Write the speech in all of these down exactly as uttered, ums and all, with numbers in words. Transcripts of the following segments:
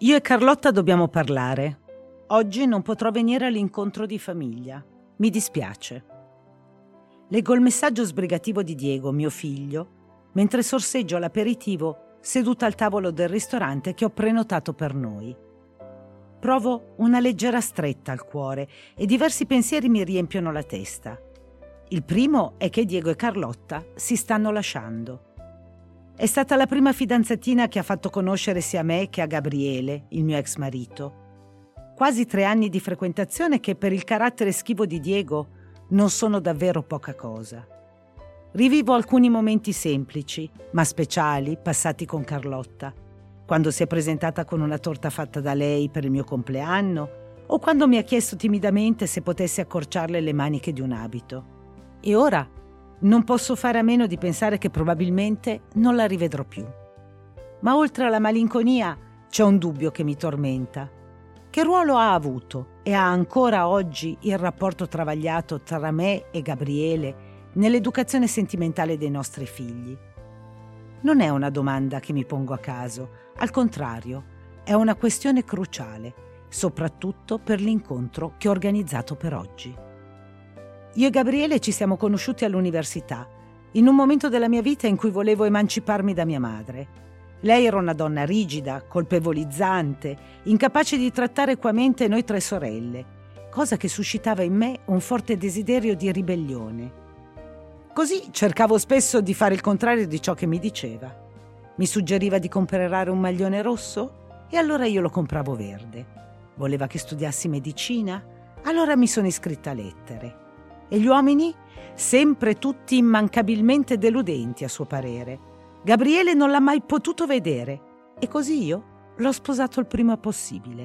Io e Carlotta dobbiamo parlare. Oggi non potrò venire all'incontro di famiglia. Mi dispiace. Leggo il messaggio sbrigativo di Diego, mio figlio, mentre sorseggio l'aperitivo seduta al tavolo del ristorante che ho prenotato per noi. Provo una leggera stretta al cuore e diversi pensieri mi riempiono la testa. Il primo è che Diego e Carlotta si stanno lasciando. È stata la prima fidanzatina che ha fatto conoscere sia a me che a Gabriele, il mio ex marito. Quasi tre anni di frequentazione che per il carattere schivo di Diego non sono davvero poca cosa. Rivivo alcuni momenti semplici, ma speciali, passati con Carlotta. Quando si è presentata con una torta fatta da lei per il mio compleanno o quando mi ha chiesto timidamente se potessi accorciarle le maniche di un abito. E ora non posso fare a meno di pensare che probabilmente non la rivedrò più. Ma oltre alla malinconia c'è un dubbio che mi tormenta. Che ruolo ha avuto e ha ancora oggi il rapporto travagliato tra me e Gabriele nell'educazione sentimentale dei nostri figli? Non è una domanda che mi pongo a caso, al contrario, è una questione cruciale, soprattutto per l'incontro che ho organizzato per oggi. Io e Gabriele ci siamo conosciuti all'università, in un momento della mia vita in cui volevo emanciparmi da mia madre. Lei era una donna rigida, colpevolizzante, incapace di trattare equamente noi tre sorelle, cosa che suscitava in me un forte desiderio di ribellione. Così cercavo spesso di fare il contrario di ciò che mi diceva. Mi suggeriva di comprare un maglione rosso e allora io lo compravo verde. Voleva che studiassi medicina? Allora mi sono iscritta a lettere. E gli uomini? Sempre tutti immancabilmente deludenti, a suo parere. Gabriele non l'ha mai potuto vedere e così io l'ho sposato il prima possibile.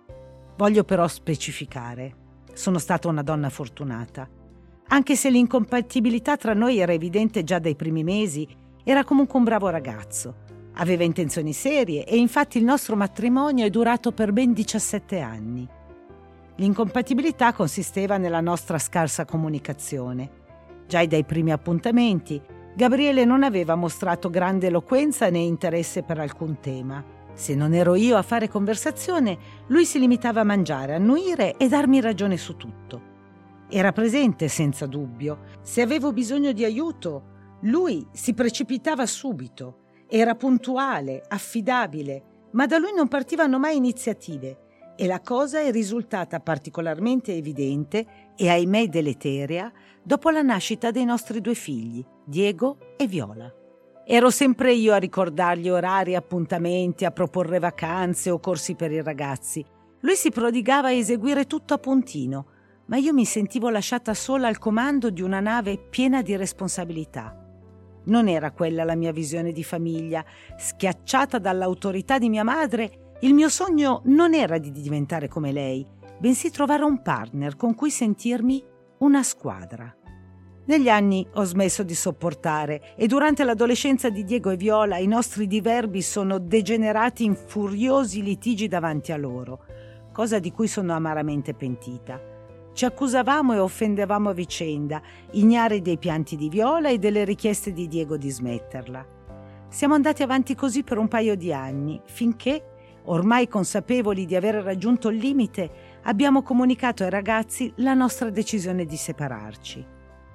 Voglio però specificare. Sono stata una donna fortunata. Anche se l'incompatibilità tra noi era evidente già dai primi mesi, era comunque un bravo ragazzo. Aveva intenzioni serie e infatti il nostro matrimonio è durato per ben diciassette anni. L'incompatibilità consisteva nella nostra scarsa comunicazione. Già dai primi appuntamenti, Gabriele non aveva mostrato grande eloquenza né interesse per alcun tema. Se non ero io a fare conversazione, lui si limitava a mangiare, annuire e darmi ragione su tutto. Era presente senza dubbio. Se avevo bisogno di aiuto, lui si precipitava subito. Era puntuale, affidabile, ma da lui non partivano mai iniziative. E la cosa è risultata particolarmente evidente e ahimè deleterea dopo la nascita dei nostri due figli, Diego e Viola. Ero sempre io a ricordargli orari, appuntamenti, a proporre vacanze o corsi per i ragazzi. Lui si prodigava a eseguire tutto a puntino, ma io mi sentivo lasciata sola al comando di una nave piena di responsabilità. Non era quella la mia visione di famiglia. Schiacciata dall'autorità di mia madre, il mio sogno non era di diventare come lei, bensì trovare un partner con cui sentirmi una squadra. Negli anni ho smesso di sopportare e durante l'adolescenza di Diego e Viola i nostri diverbi sono degenerati in furiosi litigi davanti a loro, cosa di cui sono amaramente pentita. Ci accusavamo e offendevamo a vicenda, ignari dei pianti di Viola e delle richieste di Diego di smetterla. Siamo andati avanti così per un paio di anni, finché, ormai consapevoli di aver raggiunto il limite, abbiamo comunicato ai ragazzi la nostra decisione di separarci.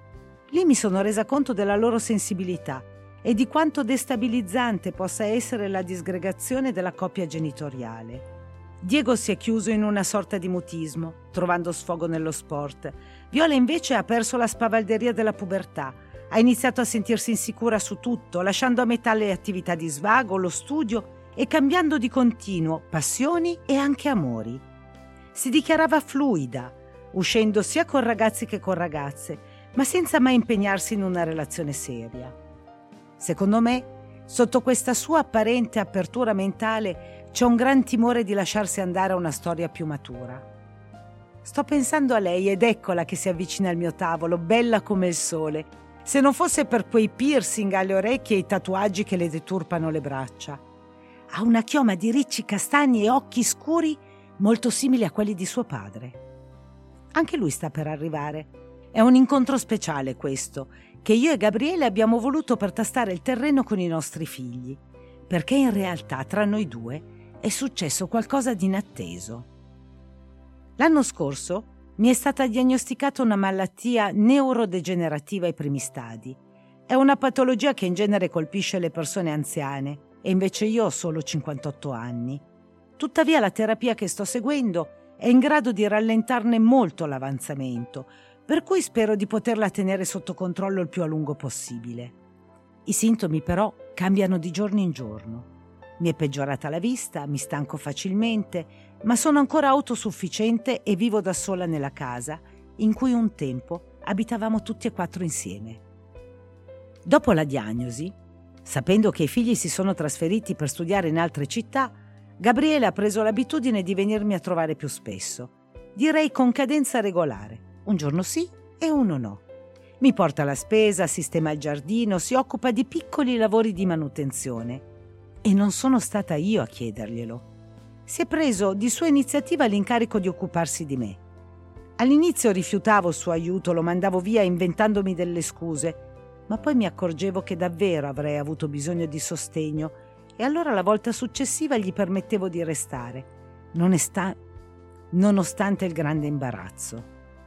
Lì mi sono resa conto della loro sensibilità e di quanto destabilizzante possa essere la disgregazione della coppia genitoriale. Diego si è chiuso in una sorta di mutismo, trovando sfogo nello sport. Viola invece ha perso la spavalderia della pubertà, ha iniziato a sentirsi insicura su tutto, lasciando a metà le attività di svago, lo studio e cambiando di continuo passioni e anche amori. Si dichiarava fluida, uscendo sia con ragazzi che con ragazze, ma senza mai impegnarsi in una relazione seria. Secondo me, sotto questa sua apparente apertura mentale c'è un gran timore di lasciarsi andare a una storia più matura. Sto pensando a lei ed eccola che si avvicina al mio tavolo, bella come il sole, se non fosse per quei piercing alle orecchie e i tatuaggi che le deturpano le braccia. Ha una chioma di ricci castani e occhi scuri molto simili a quelli di suo padre. Anche lui sta per arrivare. È un incontro speciale questo, che io e Gabriele abbiamo voluto per tastare il terreno con i nostri figli, perché in realtà tra noi due è successo qualcosa di inatteso. L'anno scorso mi è stata diagnosticata una malattia neurodegenerativa ai primi stadi. È una patologia che in genere colpisce le persone anziane e invece io ho solo cinquantotto anni. Tuttavia la terapia che sto seguendo è in grado di rallentarne molto l'avanzamento, per cui spero di poterla tenere sotto controllo il più a lungo possibile. I sintomi però cambiano di giorno in giorno. Mi è peggiorata la vista, mi stanco facilmente, ma sono ancora autosufficiente e vivo da sola nella casa in cui un tempo abitavamo tutti e quattro insieme. Dopo la diagnosi, sapendo che i figli si sono trasferiti per studiare in altre città, Gabriele ha preso l'abitudine di venirmi a trovare più spesso, direi con cadenza regolare, un giorno sì e uno no. Mi porta la spesa, sistema il giardino, si occupa di piccoli lavori di manutenzione. E non sono stata io a chiederglielo. Si è preso di sua iniziativa l'incarico di occuparsi di me. All'inizio rifiutavo il suo aiuto, lo mandavo via inventandomi delle scuse, ma poi mi accorgevo che davvero avrei avuto bisogno di sostegno e allora la volta successiva gli permettevo di restare, nonesta- nonostante il grande imbarazzo.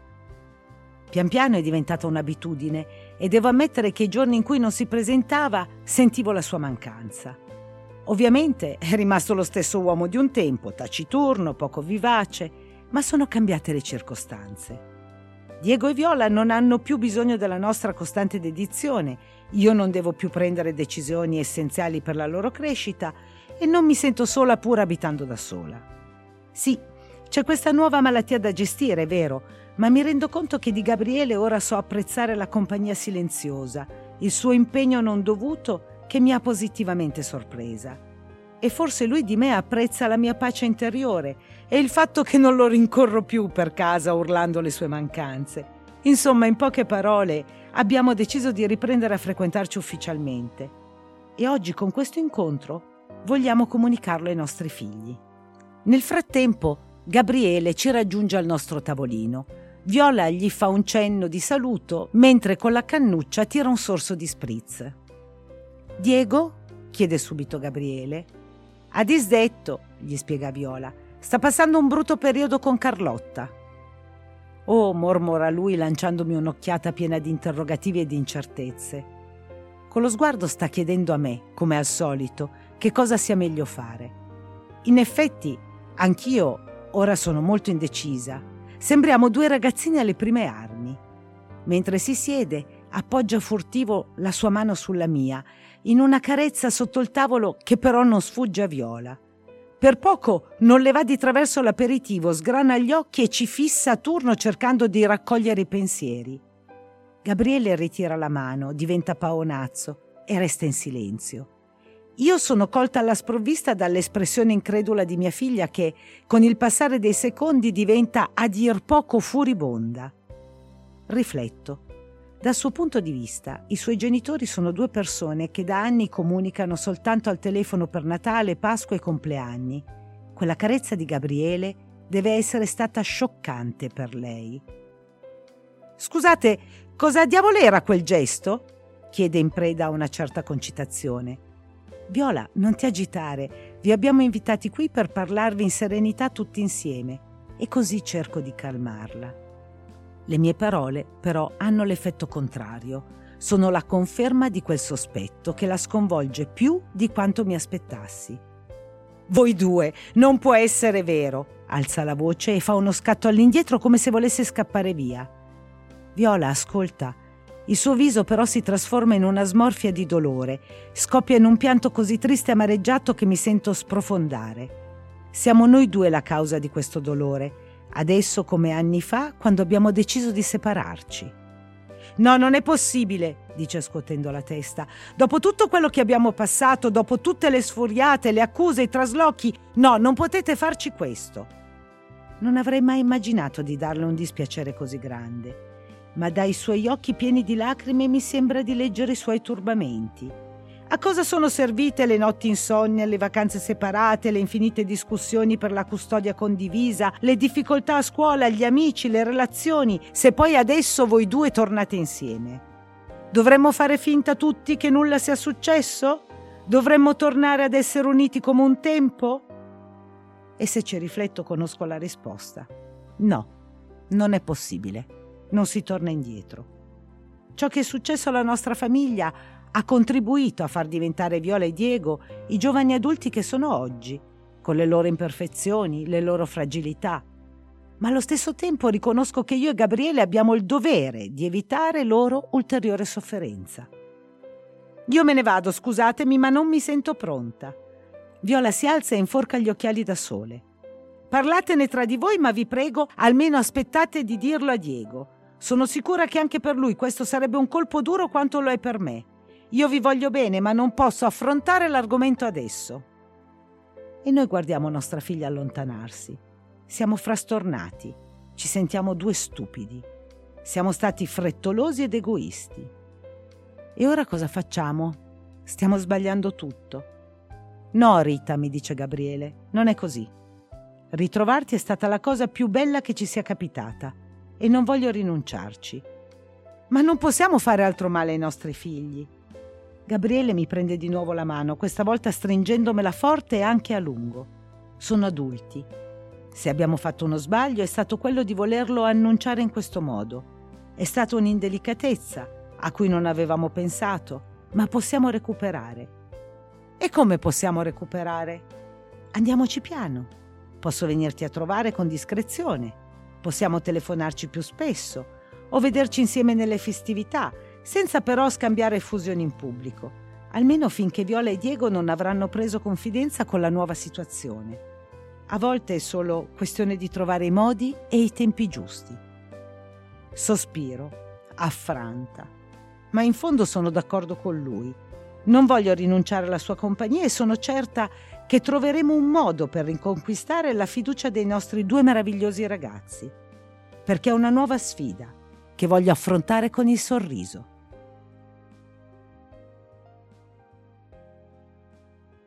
Pian piano è diventata un'abitudine e devo ammettere che i giorni in cui non si presentava sentivo la sua mancanza. Ovviamente è rimasto lo stesso uomo di un tempo, taciturno, poco vivace, ma sono cambiate le circostanze. Diego e Viola non hanno più bisogno della nostra costante dedizione, io non devo più prendere decisioni essenziali per la loro crescita e non mi sento sola pur abitando da sola. Sì, c'è questa nuova malattia da gestire, è vero, ma mi rendo conto che di Gabriele ora so apprezzare la compagnia silenziosa, il suo impegno non dovuto che mi ha positivamente sorpresa. E forse lui di me apprezza la mia pace interiore e il fatto che non lo rincorro più per casa urlando le sue mancanze. Insomma, in poche parole, abbiamo deciso di riprendere a frequentarci ufficialmente. E oggi con questo incontro vogliamo comunicarlo ai nostri figli. Nel frattempo, Gabriele ci raggiunge al nostro tavolino. Viola gli fa un cenno di saluto, mentre con la cannuccia tira un sorso di spritz. «Diego?» chiede subito Gabriele. «Ha disdetto», gli spiega Viola. «Sta passando un brutto periodo con Carlotta». «Oh», mormora lui lanciandomi un'occhiata piena di interrogativi e di incertezze. Con lo sguardo sta chiedendo a me, come al solito, che cosa sia meglio fare. In effetti, anch'io ora sono molto indecisa. Sembriamo due ragazzini alle prime armi. Mentre si siede, appoggia furtivo la sua mano sulla mia, in una carezza sotto il tavolo che però non sfugge a Viola. Per poco non le va di traverso l'aperitivo, sgrana gli occhi e ci fissa a turno cercando di raccogliere i pensieri. Gabriele ritira la mano, diventa paonazzo e resta in silenzio. Io sono colta alla sprovvista dall'espressione incredula di mia figlia che, con il passare dei secondi, diventa a dir poco furibonda. Rifletto. Dal suo punto di vista, i suoi genitori sono due persone che da anni comunicano soltanto al telefono per Natale, Pasqua e compleanni. Quella carezza di Gabriele deve essere stata scioccante per lei. «Scusate, cosa diavolo era quel gesto?» chiede in preda a una certa concitazione. «Viola, non ti agitare, vi abbiamo invitati qui per parlarvi in serenità tutti insieme», e così cerco di calmarla. Le mie parole, però, hanno l'effetto contrario. Sono la conferma di quel sospetto che la sconvolge più di quanto mi aspettassi. «Voi due, non può essere vero!» alza la voce e fa uno scatto all'indietro come se volesse scappare via. «Viola, ascolta». Il suo viso però si trasforma in una smorfia di dolore, scoppia in un pianto così triste e amareggiato che mi sento sprofondare. Siamo noi due la causa di questo dolore, adesso come anni fa quando abbiamo deciso di separarci. «No, non è possibile», dice scuotendo la testa. «Dopo tutto quello che abbiamo passato, dopo tutte le sfuriate, le accuse, i traslochi, no, non potete farci questo». Non avrei mai immaginato di darle un dispiacere così grande, ma dai suoi occhi pieni di lacrime mi sembra di leggere i suoi turbamenti. A cosa sono servite le notti insonne, le vacanze separate, le infinite discussioni per la custodia condivisa, le difficoltà a scuola, gli amici, le relazioni, se poi adesso voi due tornate insieme? Dovremmo fare finta tutti che nulla sia successo? Dovremmo tornare ad essere uniti come un tempo? E se ci rifletto conosco la risposta. No, non è possibile. Non si torna indietro. Ciò che è successo alla nostra famiglia ha contribuito a far diventare Viola e Diego i giovani adulti che sono oggi, con le loro imperfezioni, le loro fragilità. Ma allo stesso tempo riconosco che io e Gabriele abbiamo il dovere di evitare loro ulteriore sofferenza. Io me ne vado, scusatemi, ma non mi sento pronta. Viola si alza e inforca gli occhiali da sole. Parlatene tra di voi, ma vi prego, almeno aspettate di dirlo a Diego. Sono sicura che anche per lui questo sarebbe un colpo duro quanto lo è per me. Io vi voglio bene, ma non posso affrontare l'argomento adesso. E noi guardiamo nostra figlia allontanarsi. Siamo frastornati. Ci sentiamo due stupidi. Siamo stati frettolosi ed egoisti. E ora cosa facciamo? Stiamo sbagliando tutto. No, Rita, mi dice Gabriele, non è così. Ritrovarti è stata la cosa più bella che ci sia capitata e non voglio rinunciarci. Ma non possiamo fare altro male ai nostri figli. Gabriele mi prende di nuovo la mano, questa volta stringendomela forte e anche a lungo. Sono adulti. Se abbiamo fatto uno sbaglio è stato quello di volerlo annunciare in questo modo. È stata un'indelicatezza a cui non avevamo pensato, ma possiamo recuperare. E come possiamo recuperare? Andiamoci piano. Posso venirti a trovare con discrezione. Possiamo telefonarci più spesso o vederci insieme nelle festività, senza però scambiare effusioni in pubblico, almeno finché Viola e Diego non avranno preso confidenza con la nuova situazione. A volte è solo questione di trovare i modi e i tempi giusti. Sospiro, affranta, ma in fondo sono d'accordo con lui. Non voglio rinunciare alla sua compagnia e sono certa che troveremo un modo per riconquistare la fiducia dei nostri due meravigliosi ragazzi, perché è una nuova sfida che voglio affrontare con il sorriso.